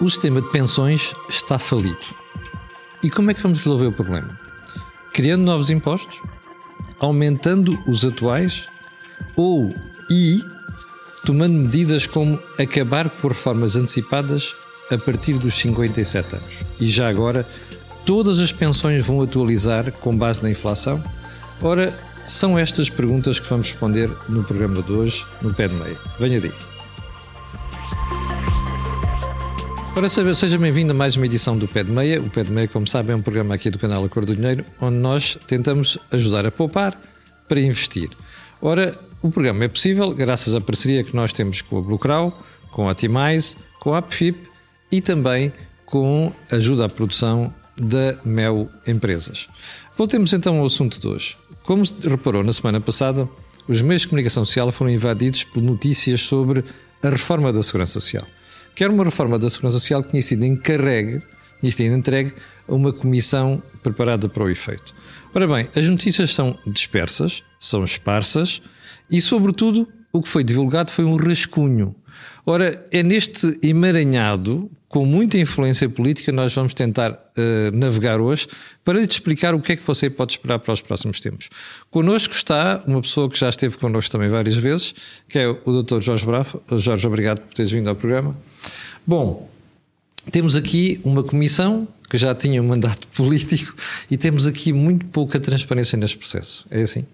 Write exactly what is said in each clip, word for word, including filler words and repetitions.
O sistema de pensões está falido. E como é que vamos resolver o problema? Criando novos impostos? Aumentando os atuais? Ou, e, tomando medidas como acabar por reformas antecipadas a partir dos cinquenta e sete anos? E já agora, todas as pensões vão atualizar com base na inflação? Ora, são estas perguntas que vamos responder no programa de hoje, no Pé de Meia. Venha daí. Para saber, seja bem-vindo a mais uma edição do Pé de Meia. O Pé de Meia, como sabem, é um programa aqui do canal A Cor do Dinheiro, onde nós tentamos ajudar a poupar para investir. Ora, o programa é possível graças à parceria que nós temos com a Bluecrau, com a Timais, com a AppFip e também com a ajuda à produção da Mel Empresas. Voltemos então ao assunto de hoje. Como se reparou na semana passada, os meios de comunicação social foram invadidos por notícias sobre a reforma da Segurança Social. Que era uma reforma da Segurança Social que tinha sido encarregue, tinha sido entregue a uma comissão preparada para o efeito. Ora bem, as notícias são dispersas, são esparsas e, sobretudo, o que foi divulgado foi um rascunho. Ora, é neste emaranhado, com muita influência política, nós vamos tentar uh, navegar hoje para lhe explicar o que é que você pode esperar para os próximos tempos. Connosco está uma pessoa que já esteve connosco também várias vezes, que é o doutor Jorge Bravo. Jorge, obrigado por teres vindo ao programa. Bom, temos aqui uma comissão que já tinha um mandato político e temos aqui muito pouca transparência neste processo. É assim?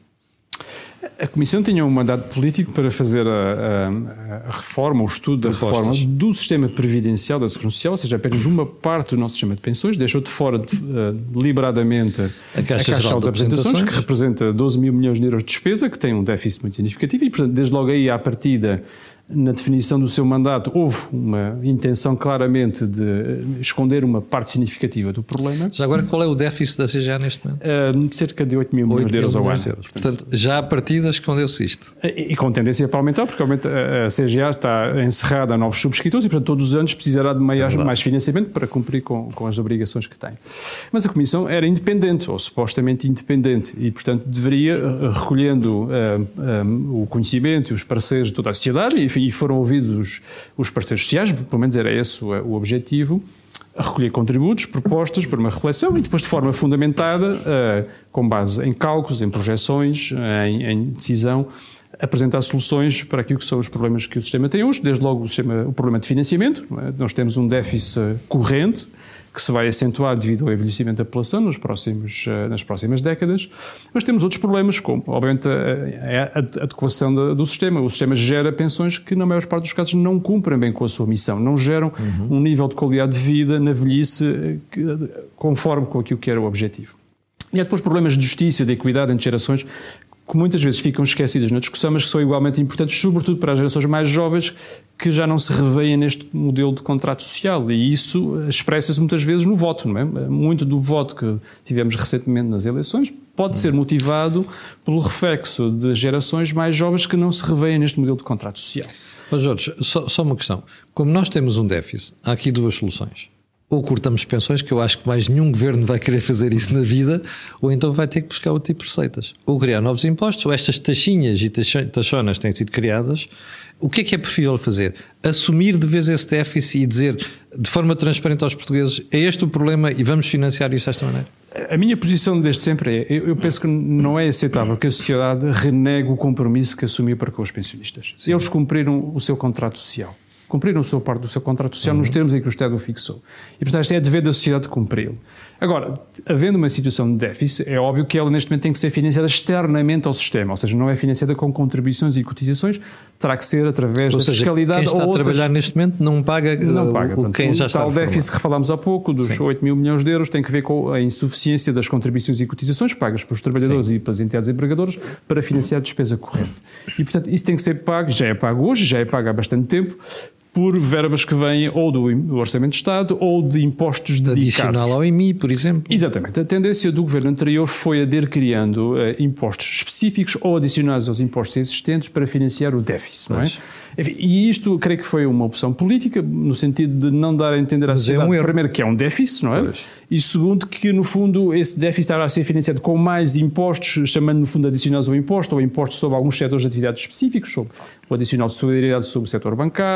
A Comissão tinha um mandato político para fazer a, a, a reforma, o estudo da reforma do sistema previdencial da Segurança Social, ou seja, apenas uma parte do nosso sistema de pensões, deixou de fora de, uh, deliberadamente a Caixa, a Caixa Geral de Apresentações, que representa doze mil milhões de euros de despesa, que tem um déficit muito significativo e, portanto, desde logo aí à partida, na definição do seu mandato, houve uma intenção claramente de esconder uma parte significativa do problema. Já agora, qual é o déficit da C G A neste momento? Uh, cerca de oito mil milhões de euros ao ano. Portanto, Portanto, já à partida escondeu-se isto. E, e com tendência para aumentar, porque a C G A está encerrada a novos subscritores e, portanto, todos os anos precisará de mais, é mais financiamento para cumprir com, com as obrigações que tem. Mas a Comissão era independente, ou supostamente independente, e, portanto, deveria, recolhendo uh, um, o conhecimento e os parceiros de toda a sociedade, enfim, e foram ouvidos os, os parceiros sociais, pelo menos era esse o, o objetivo, a recolher contributos, propostas para uma reflexão e depois de forma fundamentada, uh, com base em cálculos, em projeções, em, em decisão, apresentar soluções para aquilo que são os problemas que o sistema tem hoje, desde logo o, sistema, o problema de financiamento. É? Nós temos um déficit corrente que se vai acentuar devido ao envelhecimento da população nos próximos, nas próximas décadas, mas temos outros problemas, como, obviamente, a, a adequação do, do sistema. O sistema gera pensões que, na maior parte dos casos, não cumprem bem com a sua missão, não geram uhum. um nível de qualidade de vida na velhice que, conforme com aquilo que era o objetivo. E há depois problemas de justiça, de equidade entre gerações, que muitas vezes ficam esquecidas na discussão, mas que são igualmente importantes, sobretudo para as gerações mais jovens, que já não se revêem neste modelo de contrato social. E isso expressa-se muitas vezes no voto, não é? Muito do voto que tivemos recentemente nas eleições pode ser motivado pelo reflexo de gerações mais jovens que não se revêem neste modelo de contrato social. Mas Jorge, só, só uma questão. Como nós temos um déficit, há aqui duas soluções. Ou cortamos pensões, que eu acho que mais nenhum governo vai querer fazer isso na vida, ou então vai ter que buscar outro tipo de receitas. Ou criar novos impostos, ou estas taxinhas e taxonas têm sido criadas. O que é que é preferível fazer? Assumir de vez esse déficit e dizer de forma transparente aos portugueses, é este o problema e vamos financiar isso desta maneira? A minha posição desde sempre é, eu penso que não é aceitável que a sociedade renegue o compromisso que assumiu para com os pensionistas. Sim. Eles cumpriram o seu contrato social. Cumpriram a sua parte do seu contrato social uhum. nos termos em que o Estado o fixou. E, portanto, é dever da sociedade cumpri-lo. Agora, havendo uma situação de déficit, é óbvio que ela neste momento tem que ser financiada externamente ao sistema, ou seja, não é financiada com contribuições e cotizações, terá que ser através ou da seja, fiscalidade. Quem está ou a trabalhar outras... neste momento não paga, não paga o, portanto, quem já está a tal déficit que falámos há pouco, dos Sim. oito mil milhões de euros, tem que ver com a insuficiência das contribuições e cotizações pagas pelos trabalhadores Sim. e pelas entidades empregadoras para financiar a despesa corrente. E, portanto, isso tem que ser pago, já é pago hoje, já é pago há bastante tempo, por verbas que vêm ou do Orçamento de Estado ou de impostos dedicados. Adicional ao I M I, por exemplo. Exatamente. A tendência do governo anterior foi a ir criando uh, impostos específicos ou adicionais aos impostos existentes para financiar o déficit, não é? Enfim, e isto creio que foi uma opção política, no sentido de não dar a entender à sociedade, é um primeiro, que é um déficit, não é? Pois. E segundo, que no fundo esse déficit estará a ser financiado com mais impostos, chamando no fundo adicionais ao imposto, ou impostos sobre alguns setores de atividades específicos, sobre o adicional de solidariedade sobre o setor bancário, a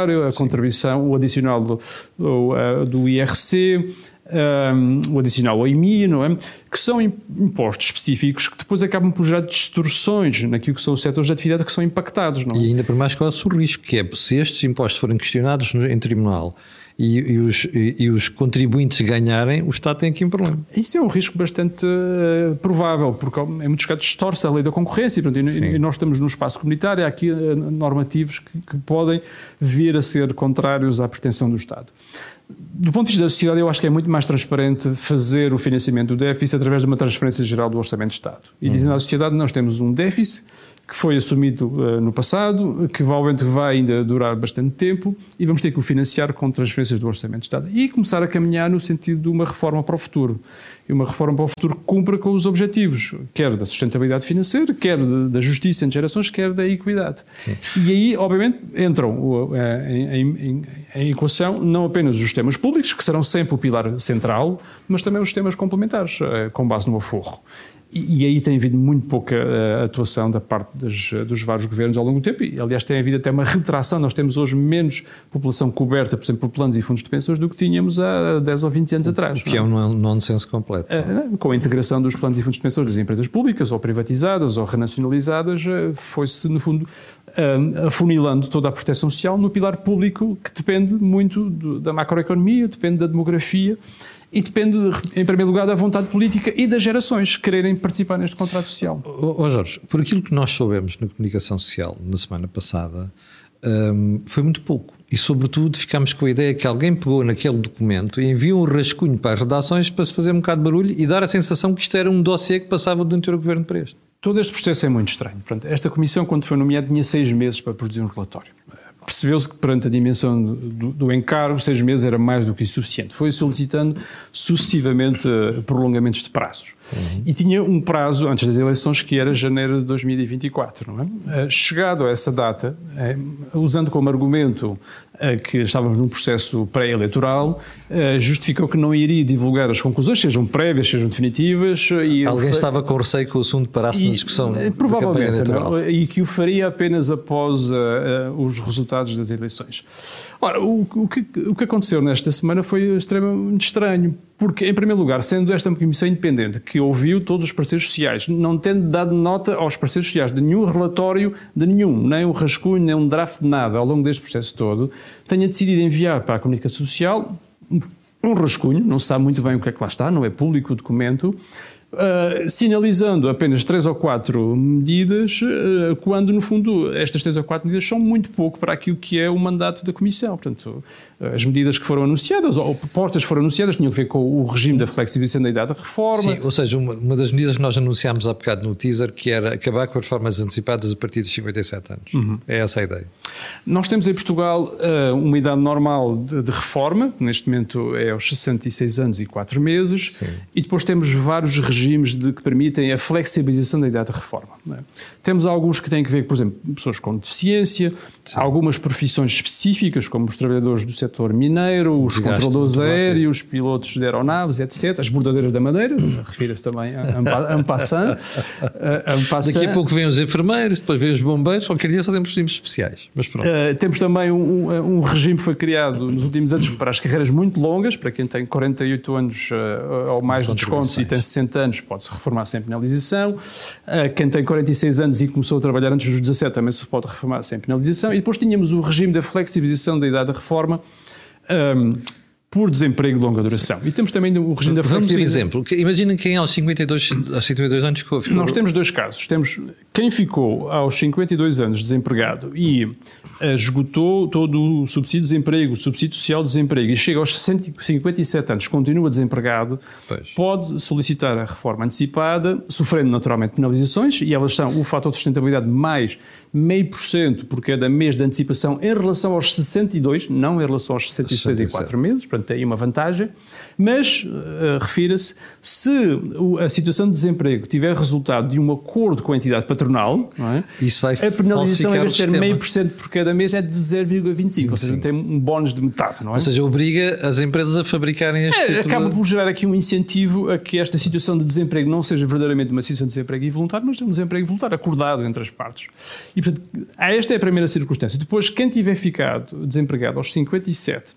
contribuição, o adicional do, do, do I R C, um, o adicional ao I M I, não é? Que são impostos específicos que depois acabam por gerar distorções naquilo que são os setores de atividade que são impactados. Não é? E ainda por mais corre-se o risco, que é, se estes impostos forem questionados em tribunal e, e, os, e, e os contribuintes ganharem, o Estado tem aqui um problema. Isso é um risco bastante uh, provável, porque em muitos casos distorce a lei da concorrência, portanto, e, e nós estamos no espaço comunitário, há aqui uh, normativos que, que podem vir a ser contrários à pretensão do Estado. Do ponto de vista da sociedade, eu acho que é muito mais transparente fazer o financiamento do déficit através de uma transferência geral do Orçamento de Estado. E dizendo à sociedade, nós temos um déficit que foi assumido uh, no passado, que provavelmente vai ainda durar bastante tempo e vamos ter que o financiar com transferências do Orçamento de Estado e começar a caminhar no sentido de uma reforma para o futuro. E uma reforma para o futuro que cumpra com os objetivos, quer da sustentabilidade financeira, quer de, da justiça entre gerações, quer da equidade. Sim. E aí, obviamente, entram uh, em, em, em equação não apenas os sistemas públicos, que serão sempre o pilar central, mas também os sistemas complementares, uh, com base no aforro. E aí tem havido muito pouca uh, atuação da parte dos, dos vários governos ao longo do tempo e, aliás, tem havido até uma retração. Nós temos hoje menos população coberta, por exemplo, por planos e fundos de pensões do que tínhamos há dez ou vinte anos atrás. O que não é um nonsense completo. Uh, com a integração dos planos e fundos de pensões das empresas públicas, ou privatizadas, ou renacionalizadas, uh, foi-se, no fundo, uh, afunilando toda a proteção social no pilar público, que depende muito do, da macroeconomia, depende da demografia, e depende, em primeiro lugar, da vontade política e das gerações quererem participar neste contrato social. Ó oh, Jorge, por aquilo que nós soubemos na comunicação social na semana passada, um, foi muito pouco. E, sobretudo, ficámos com a ideia que alguém pegou naquele documento e enviou um rascunho para as redações para se fazer um bocado de barulho e dar a sensação que isto era um dossiê que passava do anterior governo para este. Todo este processo é muito estranho. Portanto, esta comissão, quando foi nomeada, tinha seis meses para produzir um relatório. Percebeu-se que, perante a dimensão do, do encargo, seis meses era mais do que suficiente. Foi solicitando sucessivamente prolongamentos de prazos. Uhum. E tinha um prazo antes das eleições que era janeiro de dois mil e vinte e quatro. Não é? Chegado a essa data, usando como argumento que estávamos num processo pré-eleitoral, justificou que não iria divulgar as conclusões, sejam prévias, sejam definitivas. E Alguém estava com receio que o assunto parasse e, na discussão provavelmente, da campanha eleitoral. E que o faria apenas após uh, uh, os resultados das eleições. Ora, o, o, que, o que aconteceu nesta semana foi extremamente estranho, porque, em primeiro lugar, sendo esta uma comissão independente que ouviu todos os parceiros sociais, não tendo dado nota aos parceiros sociais de nenhum relatório, de nenhum, nem um rascunho, nem um draft de nada ao longo deste processo todo, tenha decidido enviar para a comunicação social um rascunho, não se sabe muito bem o que é que lá está, não é público o documento, Uh, sinalizando apenas três ou quatro medidas, uh, quando, no fundo, estas três ou quatro medidas são muito pouco para aquilo que é o mandato da Comissão. Portanto, uh, as medidas que foram anunciadas, ou propostas que foram anunciadas, tinham a ver com o regime da flexibilização da idade da reforma. Sim, ou seja, uma, uma das medidas que nós anunciámos há bocado no teaser, que era acabar com as reformas antecipadas a partir dos cinquenta e sete anos. Uhum. É essa a ideia. Nós temos em Portugal uh, uma idade normal de, de reforma, neste momento é aos sessenta e seis anos e quatro meses, Sim. E depois temos vários regimes de que permitem a flexibilização da idade de reforma. Não é? Temos alguns que têm que ver, por exemplo, pessoas com deficiência, Sim. algumas profissões específicas, como os trabalhadores do setor mineiro, os controladores aéreos, os pilotos de aeronaves, etcétera, as bordadeiras da madeira, refira-se também a en passant. Daqui a pouco vêm os enfermeiros, depois vêm os bombeiros, qualquer dia só temos regimes especiais. Mas pronto. Uh, temos também um, um regime que foi criado nos últimos anos para as carreiras muito longas, para quem tem quarenta e oito anos uh, ou mais de descontos e tem sessenta anos, pode-se reformar sem penalização. Quem tem quarenta e seis anos e começou a trabalhar antes dos dezassete também se pode reformar sem penalização. E depois tínhamos o regime da flexibilização da idade da reforma um, por desemprego de longa duração. E temos também o regime da flexibilização. Vamos um exemplo. Imaginem quem aos cinquenta e dois, aos cinquenta e dois anos ficou... Nós temos dois casos. Temos quem ficou aos cinquenta e dois anos desempregado e esgotou todo o subsídio de desemprego, o subsídio social de desemprego e chega aos cinquenta e sete anos, continua desempregado, pois. Pode solicitar a reforma antecipada, sofrendo naturalmente penalizações, e elas são o fator de sustentabilidade mais meio por cento por cada mês de antecipação em relação aos sessenta e dois, não em relação aos sessenta e seis e quatro meses, portanto portanto tem aí uma vantagem, mas uh, refira-se, se a situação de desemprego tiver resultado de um acordo com a entidade patronal, não é? Isso vai a penalização, em vez de ter sistema. meio por cento por cada mês, é de zero vírgula vinte e cinco, ou seja, tem um bónus de metade, não é? Ou seja, obriga as empresas a fabricarem este é, tipo acaba de... por gerar aqui um incentivo a que esta situação de desemprego não seja verdadeiramente uma situação de desemprego involuntário, mas um desemprego voluntário acordado entre as partes. E, portanto, esta é a primeira circunstância. Depois, quem tiver ficado desempregado aos cinquenta e sete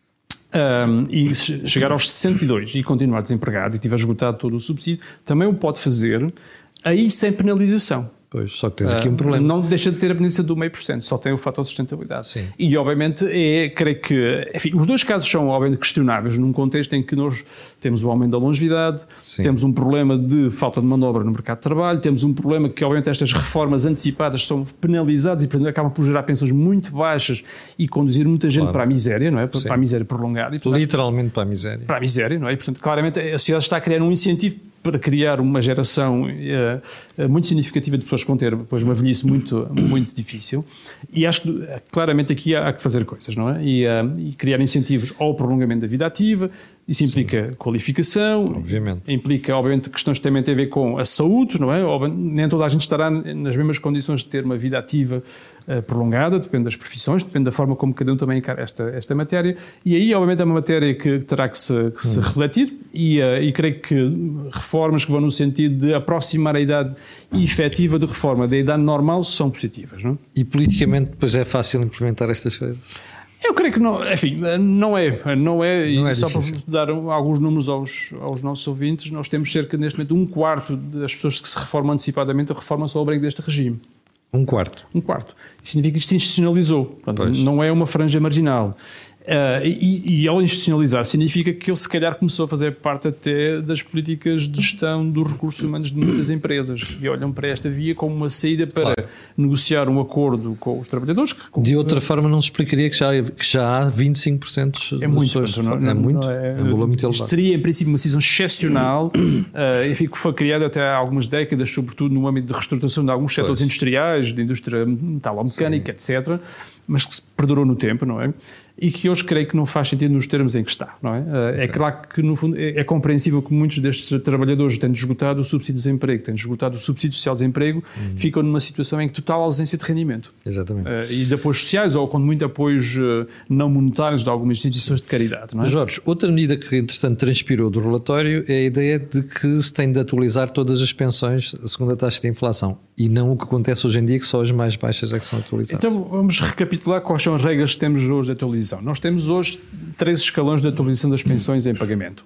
um, e chegar aos sessenta e dois e continuar desempregado e tiver esgotado todo o subsídio, também o pode fazer, aí sem penalização. Pois, só que tens aqui um problema. Uh, não deixa de ter a penalização do meio por cento, só tem o fator de sustentabilidade. Sim. E, obviamente, é, creio que... Enfim, os dois casos são, obviamente, questionáveis num contexto em que nós temos o aumento da longevidade, Sim. temos um problema de falta de manobra no mercado de trabalho, temos um problema que, obviamente, estas reformas antecipadas são penalizadas e, portanto, acabam por gerar pensões muito baixas e conduzir muita gente claro. para a miséria, não é? Para, para a miséria prolongada. E, portanto, literalmente para a miséria. Para a miséria, não é? E, portanto, claramente, a sociedade está a criar um incentivo para criar uma geração uh, muito significativa de pessoas que vão ter depois uma velhice muito, muito difícil. E acho que claramente aqui há, há que fazer coisas, não é? E, uh, e criar incentivos ao prolongamento da vida ativa. Isso implica Sim. qualificação, obviamente. Implica, obviamente, questões que também têm a ver com a saúde, não é? Nem toda a gente estará nas mesmas condições de ter uma vida ativa uh, prolongada, depende das profissões, depende da forma como cada um também encara esta, esta matéria. E aí, obviamente, é uma matéria que terá que se, que se hum. refletir e, uh, e creio que reformas que vão no sentido de aproximar a idade efetiva de reforma da idade normal são positivas, não é? E politicamente depois é fácil implementar estas coisas? Eu creio que não, enfim, não é, não é, não e é só difícil. para dar alguns números aos, aos nossos ouvintes, nós temos cerca, neste momento, um quarto das pessoas que se reformam antecipadamente, a reforma só ao abrigo deste regime. Um quarto? Um quarto. Isso significa que isto se institucionalizou, portanto, não é uma franja marginal. Uh, e, e ao institucionalizar significa que ele se calhar começou a fazer parte até das políticas de gestão dos recursos humanos de muitas empresas e olham para esta via como uma saída para claro. negociar um acordo com os trabalhadores. Que, com, de outra forma não se explicaria que já, que já há vinte e cinco por cento é muito, pessoas, não, é não, muito, não é, é um valor muito elevado. Seria em princípio uma decisão excepcional uh, enfim, que foi criada até há algumas décadas, sobretudo no âmbito de reestruturação de alguns setores pois. industriais, de indústria metalomecânica, Sim. etcétera, mas que se perdurou no tempo, não é? E que hoje creio que não faz sentido nos termos em que está, não é? Okay. É claro que, no fundo, é, é compreensível que muitos destes trabalhadores, tendo esgotado o subsídio de desemprego, tendo esgotado o subsídio social de desemprego, uhum. ficam numa situação em que total ausência de rendimento. Exatamente. Uh, e de apoios sociais, ou com muito apoios uh, não monetários de algumas instituições de caridade, não é? Jorge, outra medida que, entretanto, transpirou do relatório é a ideia de que se tem de atualizar todas as pensões segundo a taxa de inflação. E não o que acontece hoje em dia, que só as mais baixas é que são atualizadas. Então vamos recapitular quais são as regras que temos hoje de atualização. Nós temos hoje três escalões de atualização das pensões em pagamento.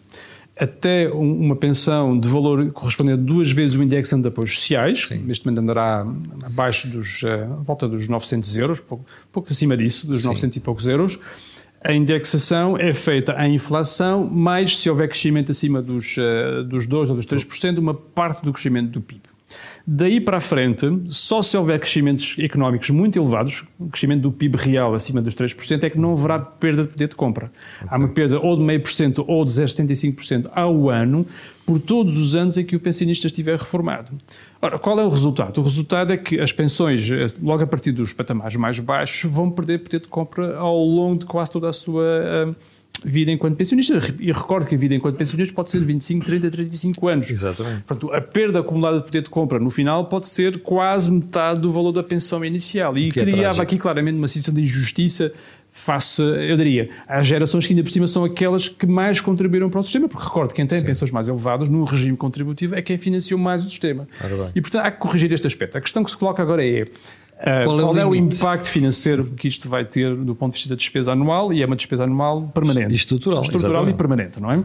Até uma pensão de valor correspondente a duas vezes o indexante de apoios sociais, Sim. neste momento andará abaixo dos, à volta dos novecentos euros, pouco, pouco acima disso, dos Sim. novecentos e poucos euros. A indexação é feita à inflação, mais se houver crescimento acima dos, dos dois ou dos três por cento, uma parte do crescimento do P I B. Daí para a frente, só se houver crescimentos económicos muito elevados, o crescimento do P I B real acima dos três por cento, é que não haverá perda de poder de compra. Okay. Há uma perda ou de meio por cento ou de zero vírgula setenta e cinco por cento ao ano, por todos os anos em que o pensionista estiver reformado. Ora, qual é o resultado? O resultado é que as pensões, logo a partir dos patamares mais baixos, vão perder poder de compra ao longo de quase toda a sua uh, vida enquanto pensionista. E recordo que a vida enquanto pensionista pode ser de vinte e cinco, trinta, trinta e cinco anos. Exatamente. Portanto, a perda acumulada de poder de compra no final pode ser quase metade do valor da pensão inicial. E criava é aqui claramente uma situação de injustiça face, eu diria, às gerações que ainda por cima são aquelas que mais contribuíram para o sistema, porque recordo, quem tem Sim. pensões mais elevadas no regime contributivo é quem financiou mais o sistema. E portanto há que corrigir este aspecto. A questão que se coloca agora é Uh, qual, é, qual é o impacto financeiro que isto vai ter do ponto de vista da despesa anual, e é uma despesa anual permanente. E estrutural. Estrutural e permanente, não é?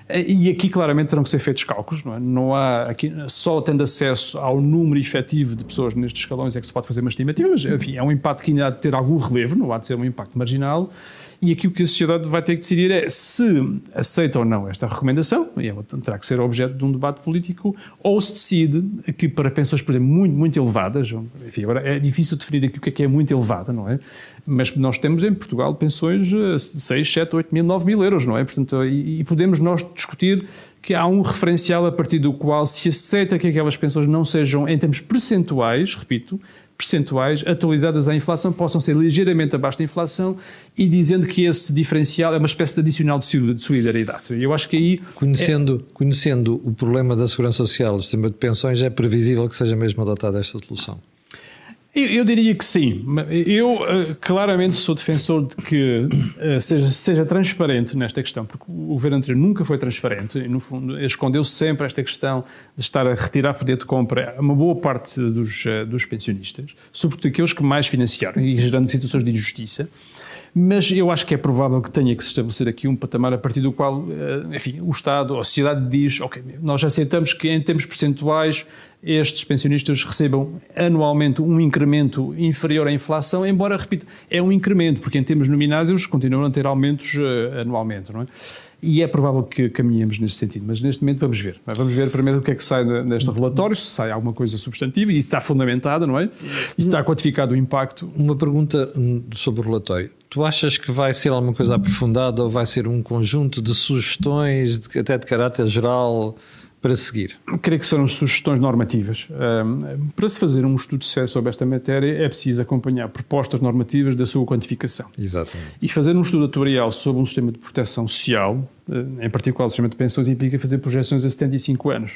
E aqui claramente terão que ser feitos cálculos, não é? Não há, aqui, só tendo acesso ao número efetivo de pessoas nestes escalões é que se pode fazer uma estimativa, mas enfim, é um impacto que ainda há de ter algum relevo, não há de ser um impacto marginal. E aqui o que a sociedade vai ter que decidir é se aceita ou não esta recomendação, e ela terá que ser objeto de um debate político, ou se decide que para pensões, por exemplo, muito, muito elevadas, enfim, agora é difícil definir aqui o que é que é muito elevada, não é? Mas nós temos em Portugal pensões de seis, sete, oito mil, nove mil euros, não é? Portanto, e, e podemos nós discutir que há um referencial a partir do qual se aceita que aquelas pensões não sejam, em termos percentuais, repito, percentuais atualizadas à inflação possam ser ligeiramente abaixo da inflação e dizendo que esse diferencial é uma espécie de adicional de solidariedade. Eu acho que aí... Conhecendo, é... conhecendo o problema da segurança social, o sistema de pensões, é previsível que seja mesmo adotada esta solução? Eu, eu diria que sim. Eu uh, claramente sou defensor de que uh, seja, seja transparente nesta questão, porque o governo anterior nunca foi transparente e, no fundo, escondeu sempre esta questão de estar a retirar poder de compra a uma boa parte dos, uh, dos pensionistas, sobretudo aqueles que mais financiaram e gerando situações de injustiça. Mas eu acho que é provável que tenha que se estabelecer aqui um patamar a partir do qual, enfim, o Estado ou a sociedade diz, ok, nós aceitamos que em termos percentuais estes pensionistas recebam anualmente um incremento inferior à inflação, embora, repito, é um incremento, porque em termos nominais eles continuam a ter aumentos uh, anualmente, não é? E é provável que caminhemos neste sentido, mas neste momento vamos ver. Vamos ver primeiro o que é que sai neste relatório, se sai alguma coisa substantiva, e isso está fundamentado, não é? Isso está quantificado o impacto. Uma pergunta sobre o relatório. Tu achas que vai ser alguma coisa aprofundada ou vai ser um conjunto de sugestões, de, até de caráter geral, para seguir? Eu creio que serão sugestões normativas. Um, para se fazer um estudo sério sobre esta matéria é preciso acompanhar propostas normativas da sua quantificação. Exatamente. E fazer um estudo atuarial sobre um sistema de proteção social, em particular o sistema de pensões, implica fazer projeções a setenta e cinco anos.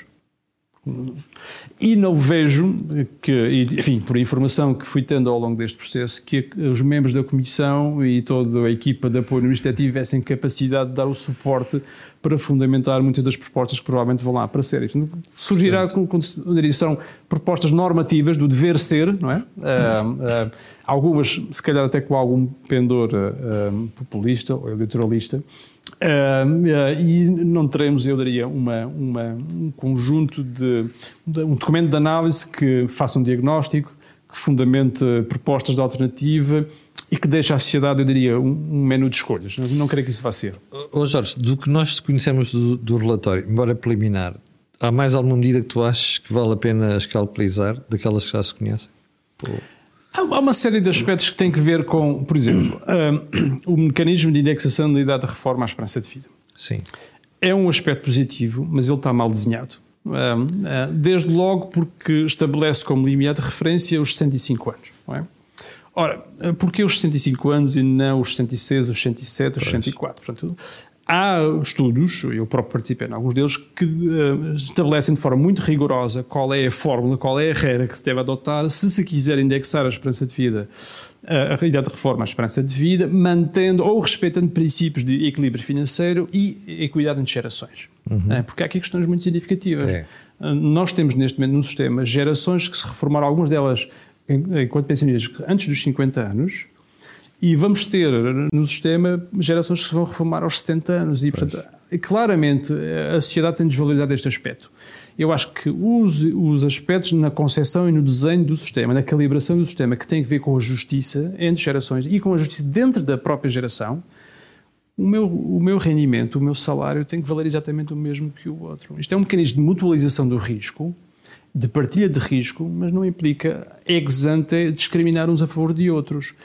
E não vejo que, enfim, por informação que fui tendo ao longo deste processo, que os membros da Comissão e toda a equipa de apoio no Ministério tivessem capacidade de dar o suporte para fundamentar muitas das propostas que provavelmente vão lá para ser. Surgirá, são propostas normativas do dever ser, não é? Uh, uh, algumas, se calhar até com algum pendor uh, populista ou eleitoralista. Uh, uh, e não teremos, eu diria, uma, uma, um conjunto de, de um documento de análise que faça um diagnóstico, que fundamente propostas de alternativa e que deixe à sociedade, eu diria, um, um menu de escolhas. Não, não creio que isso vá ser. Oh, Jorge, do que nós conhecemos do, do relatório, embora preliminar, há mais alguma medida que tu achas que vale a pena escalpelizar daquelas que já se conhecem? Ou... Há uma série de aspectos que têm que ver com, por exemplo, um, o mecanismo de indexação da idade de reforma à esperança de vida. Sim. É um aspecto positivo, mas ele está mal desenhado. Um, uh, desde logo porque estabelece como limiar de referência os sessenta e cinco anos. Não é? Ora, porquê os sessenta e cinco anos e não os sessenta e seis, os sessenta e sete, os sessenta e quatro? Portanto, há estudos, eu próprio participei em alguns deles, que uh, estabelecem de forma muito rigorosa qual é a fórmula, qual é a regra que se deve adotar se se quiser indexar a esperança de vida, uh, a idade de reforma à esperança de vida, mantendo ou respeitando princípios de equilíbrio financeiro e equidade entre gerações. Uhum. Uh, porque há aqui questões muito significativas. É. Uh, nós temos neste momento no sistema gerações que se reformaram, algumas delas enquanto pensionistas antes dos cinquenta anos, e vamos ter no sistema gerações que se vão reformar aos setenta anos. E, portanto, claramente a sociedade tem desvalorizado este aspecto. Eu acho que os, os aspectos na concepção e no desenho do sistema, na calibração do sistema, que tem a ver com a justiça entre gerações e com a justiça dentro da própria geração, o meu, o meu rendimento, o meu salário tem que valer exatamente o mesmo que o outro. Isto é um mecanismo de mutualização do risco, de partilha de risco, mas não implica ex ante discriminar uns a favor de outros.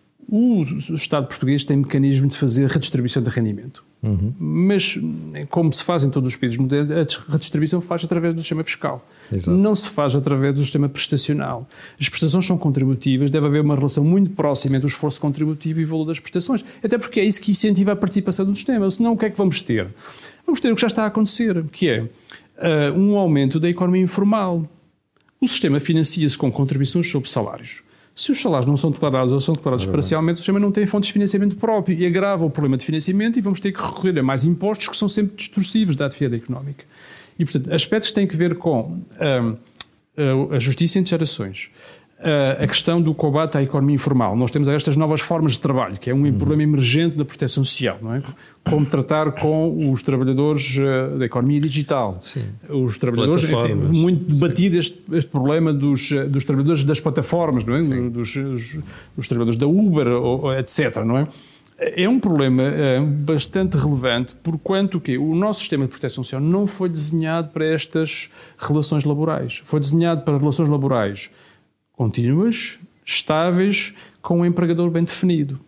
O Estado português tem mecanismo de fazer redistribuição de rendimento. Uhum. Mas, como se faz em todos os países modernos, a redistribuição faz através do sistema fiscal. Exato. Não se faz através do sistema prestacional. As prestações são contributivas, deve haver uma relação muito próxima entre o esforço contributivo e o valor das prestações. Até porque é isso que incentiva a participação do sistema. Senão, o que é que vamos ter? Vamos ter o que já está a acontecer, que é uh, um aumento da economia informal. O sistema financia-se com contribuições sobre salários. Se os salários não são declarados ou são declarados é parcialmente, o sistema não tem fontes de financiamento próprio e agrava o problema de financiamento e vamos ter que recorrer a mais impostos que são sempre destrutivos da atividade económica. E, portanto, aspectos que têm que ver com um, a justiça entre gerações, a questão do combate à economia informal. Nós temos estas novas formas de trabalho, que é um problema emergente da proteção social, não é? Como tratar com os trabalhos da economia digital. Sim. Os trabalhadores, enfim, muito debatido este, este problema dos, dos trabalhadores das plataformas, não é? Dos, dos, dos trabalhadores da Uber, ou, etcétera, não é? É um problema é, bastante relevante, porquanto que o nosso sistema de proteção social não foi desenhado para estas relações laborais. Foi desenhado para relações laborais contínuas, estáveis, com um empregador bem definido.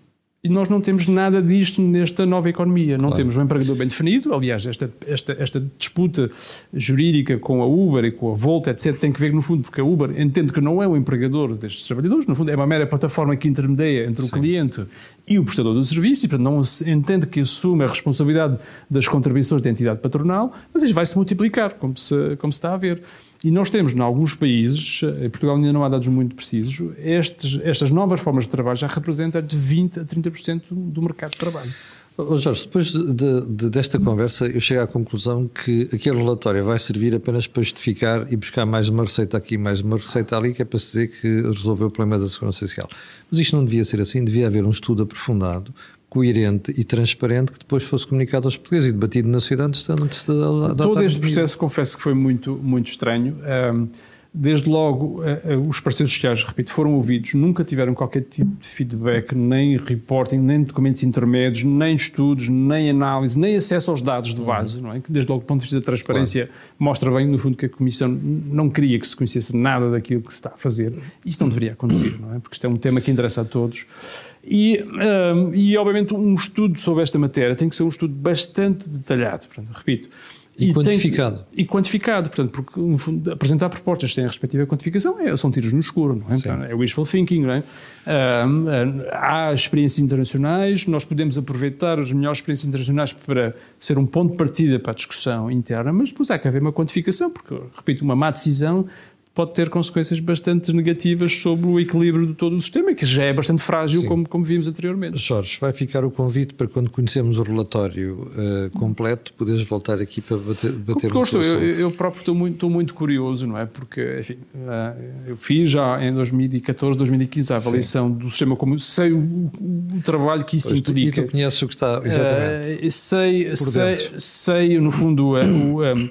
E nós não temos nada disto nesta nova economia. Não claro. temos um empregador bem definido. Aliás, esta, esta, esta disputa jurídica com a Uber e com a Volt, etcétera, tem que ver, no fundo, porque a Uber entende que não é o empregador destes trabalhadores. No fundo, é uma mera plataforma que intermedia entre o Sim. cliente e o prestador do serviço, e, portanto, não se entende que assume a responsabilidade das contribuições da entidade patronal, mas isso vai se multiplicar, como se, como se está a ver. E nós temos, em alguns países, em Portugal ainda não há dados muito precisos, estes, estas novas formas de trabalho já representam de vinte a trinta por cento do mercado de trabalho. Oh, Jorge, depois de, de, desta conversa eu chego à conclusão que aquele relatório vai servir apenas para justificar e buscar mais uma receita aqui, mais uma receita ali, que é para se dizer que resolveu o problema da segurança social. Mas isto não devia ser assim, devia haver um estudo aprofundado, coerente e transparente, que depois fosse comunicado aos portugueses e debatido na sociedade antes de adotar. Todo este processo, confesso que foi muito, muito estranho. Desde logo, os parceiros sociais, repito, foram ouvidos, nunca tiveram qualquer tipo de feedback, nem reporting, nem documentos intermédios, nem estudos, nem análise, nem acesso aos dados de base, não é? Que desde logo, do ponto de vista da transparência, claro. Mostra bem, no fundo, que a Comissão não queria que se conhecesse nada daquilo que se está a fazer. Isto não deveria acontecer, não é? Porque isto é um tema que interessa a todos. E, um, e, obviamente, um estudo sobre esta matéria tem que ser um estudo bastante detalhado, portanto, repito. E, e quantificado. Que, e quantificado, portanto, porque no fundo, apresentar propostas sem a respectiva quantificação é, são tiros no escuro, não é? Então, é wishful thinking, não é? Um, há experiências internacionais, nós podemos aproveitar as melhores experiências internacionais para ser um ponto de partida para a discussão interna, mas depois há que haver uma quantificação, porque, repito, uma má decisão pode ter consequências bastante negativas sobre o equilíbrio de todo o sistema, que já é bastante frágil, como, como vimos anteriormente. Jorge, vai ficar o convite para quando conhecermos o relatório uh, completo, poderes voltar aqui para bater, bater no seu eu, eu próprio estou muito, estou muito curioso, não é? Porque, enfim, uh, eu fiz já em dois mil e catorze, dois mil e quinze a avaliação Sim. do sistema comum, sei o, o trabalho que isso pois, implica. E tu conheces o que está, exatamente. Uh, sei, sei, sei, no fundo, uh, o... Um,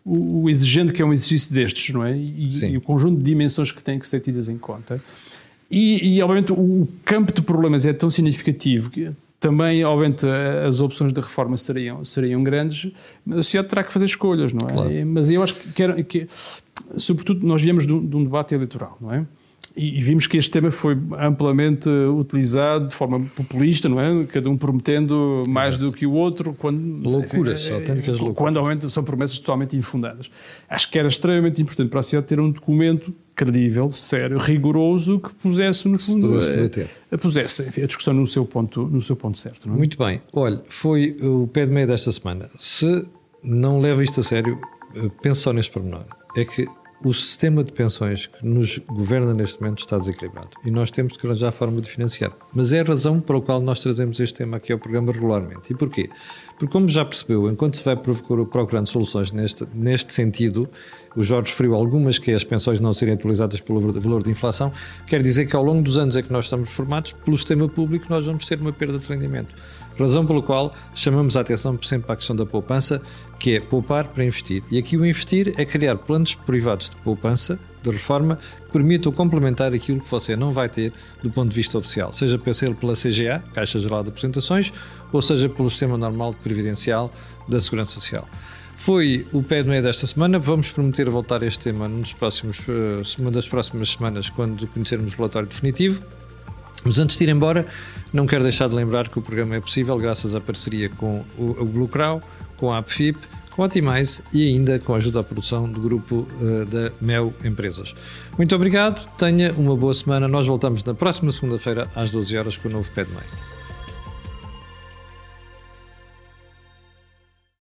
o exigente que é um exercício destes, não é? E, e o conjunto de dimensões que têm que ser tidas em conta. E, e, obviamente, o campo de problemas é tão significativo que também, obviamente, as opções de reforma seriam, seriam grandes, mas a sociedade terá que fazer escolhas, não é? Claro. Mas eu acho que, era, que sobretudo, nós viemos de um, de um debate eleitoral, não é? E vimos que este tema foi amplamente utilizado de forma populista, não é? Cada um prometendo mais Exato. Do que o outro. Quando, loucuras, enfim, autênticas loucuras. Quando, obviamente, são promessas totalmente infundadas. Acho que era extremamente importante para a sociedade ter um documento credível, sério, rigoroso, que pusesse, no fundo, a, a, pusesse, enfim, a discussão no seu ponto, no seu ponto certo. Não é? Muito bem. Olha, foi o pé de meia desta semana. Se não leva isto a sério, pense só neste pormenor. É que o sistema de pensões que nos governa neste momento está desequilibrado e nós temos que arranjar a forma de financiar. Mas é a razão para a qual nós trazemos este tema aqui ao programa regularmente. E porquê? Porque, como já percebeu, enquanto se vai procurando soluções neste, neste sentido, o Jorge referiu algumas, que é as pensões não serem atualizadas pelo valor de inflação, quer dizer que ao longo dos anos em que nós estamos formados, pelo sistema público nós vamos ter uma perda de rendimento. Razão pela qual chamamos a atenção sempre para a questão da poupança, que é poupar para investir. E aqui o investir é criar planos privados de poupança, de reforma, que permitam complementar aquilo que você não vai ter do ponto de vista oficial, seja pela C G A, Caixa Geral de Apresentações, ou seja pelo sistema normal de previdencial da Segurança Social. Foi o pé de meia desta semana. Vamos prometer voltar a este tema nos próximos, uma das próximas semanas, quando conhecermos o relatório definitivo. Mas antes de ir embora, não quero deixar de lembrar que o programa é possível graças à parceria com o Blue Crow, com a AppFip, com a Optimize e ainda com a ajuda à produção do grupo uh, da Mel Empresas. Muito obrigado, tenha uma boa semana. Nós voltamos na próxima segunda-feira às doze horas com o novo Pé de Meia.